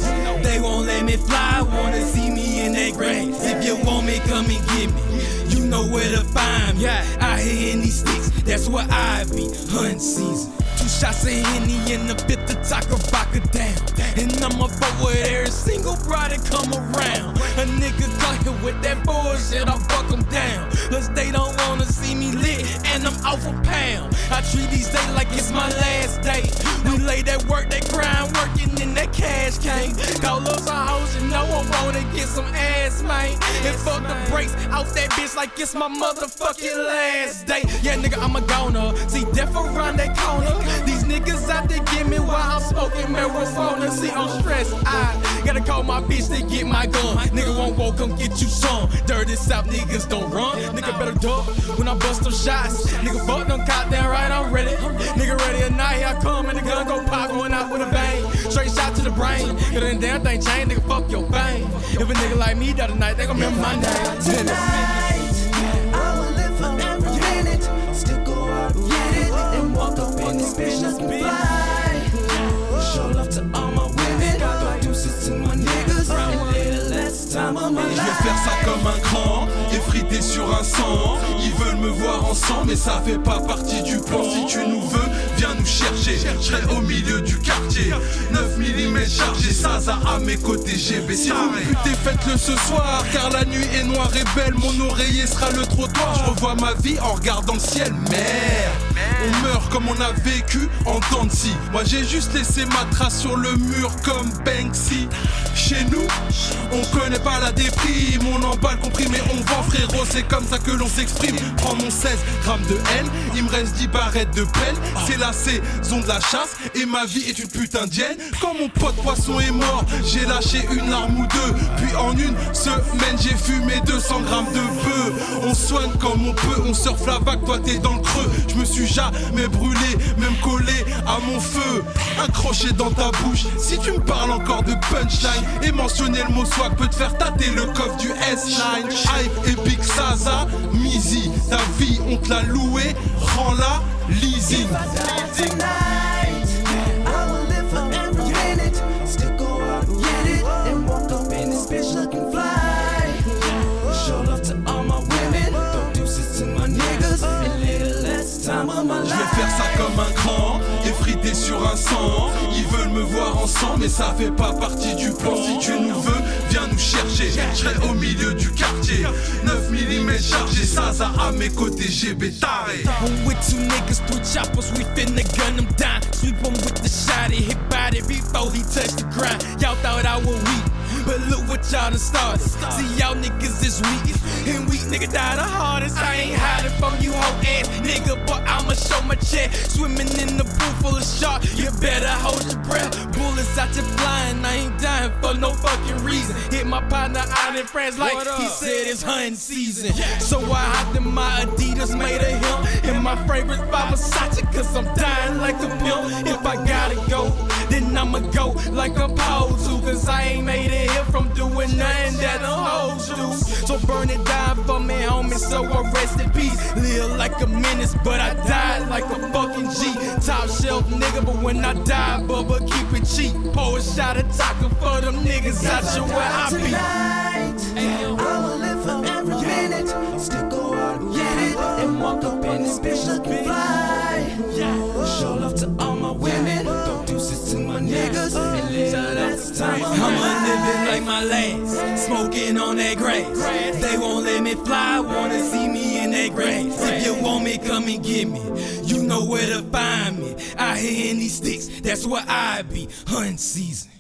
They won't let me fly, wanna see me in that grass. If you want me, come and get me. You know where to find me. Out here in these sticks, that's where I be. Hunting season. 2 shots of Henny in the fifth to talk a vodka down. And I'ma fuck with every single bride that come around. A nigga got here with that bullshit, I fuck them down. Cause they don't wanna see me lit, and I'm off a pound. I treat these days like it's my last day. We lay that work, that grind, working in that cash cane. Call up some hoes, you know I wanna get some ass, man. And fuck the brakes off that bitch like it's my motherfucking last day. Yeah, nigga, I'm a goner. See death around that corner. These niggas out there get me while I'm smoking marijuana. See, I'm stressed. I gotta call my bitch to get my gun. Nigga won't walk, come get you some. Dirty South niggas don't run. Nigga better duck when I bust them shots. Nigga fuck them cop down right, I'm ready. Nigga ready or not, here I come and the gun go pop, going out with a bang. Straight shot to the brain. Cause then damn thing change, nigga fuck your bang. If a nigga like me die tonight, they gon' remember my name. Tonight, I will live for every minute. Still go out and get it and walk up in this bitch looking fly. Show love to all my women, don't do shit to my niggas. And little less time on my life. Je vais faire ça comme un grand, effrité sur un sang. Ils veulent me voir ensemble, mais ça fait pas partie du plan. Si tu nous veux, viens nous chercher. Je serai au milieu du quartier. 9 mm chargé, Saza à mes côtés, GB. Si vous me butez, faites-le ce soir, car la nuit est noire et belle. Mon oreiller sera le trottoir. Je revois ma vie en regardant le ciel. Merde, on meurt comme on a vécu en dents de scie. Moi j'ai juste laissé ma trace sur le mur comme Banksy. Chez nous, on connaît pas la déprime. On emballe compris mais on vend frérot. C'est comme ça que l'on s'exprime. Prends mon 16 grammes de haine, il me reste 10 barrettes de pelle. C'est la saison de la chasse et ma vie est une putain d'indienne. Quand mon pote poisson est mort, j'ai lâché une larme ou deux. Puis en une semaine j'ai fumé 200 grammes de bœuf. On soigne comme on peut, on surfe la vague, toi t'es dans le creux. Je me suis jamais brûlé, même collé à mon feu. Accroché dans ta bouche, si tu me parles encore de punchline et mentionner le mot swag peut te faire tâter le coffre du S9. Hype et Big Saza, Mizi, ta vie on te l'a loué, rends-la leasing. Tonight, I will live for every minute. Still go out and get it and walk up in this bitch looking fly. Show love to all my women, don't do shit to my niggas. And little less time on my life. Je vais faire ça comme un grand, effrité sur un sang. Ils veulent me voir ensemble, mais ça fait pas partie du plan. Si tu nous veux, viens nous chercher. Je serai au milieu du quartier. 9 mm chargé, Saza à mes côtés, GB taré. I'm with 2 niggas, 3 choppers, we finna gun them down. Sweep him with the shot, hit body before he touched the ground. Y'all thought I was weak, but look what y'all done started. See y'all niggas is weak, and weak nigga die the hardest. I ain't hiding from you hoe ass nigga, but I'ma show my chest. Swimming in the pool full of sharks, you better hold your breath. Bullets out your flying, I ain't dying for no fucking reason. Hit my partner out in France like he said it's hunting season. So I hopped in my Adidas made of him, and my favorite Versace, cause I'm dying like a pimp. If I gotta go, then I'ma go like I'm supposed to, cause I ain't made it here from doing nothing that the hoes do. So burn it down for me, homie, so I rest in peace. Live like a menace, but I died like a fucking G. Top shelf nigga, but when I die, Bubba, keep it cheap. Pour a shot of taco for them niggas out your where I be. Tonight, I will live for every minute. Still go out and get it and walk up in this bitch looking fly. Show love to all my women, don't do shit to my niggas. And little less time on my I'ma life. live it like my last, smoking on that grass. They won't let me fly, wanna see me in that grass. If you want me, come and get me. You know where to find me. Out here in these sticks, that's where I be. Hunting season.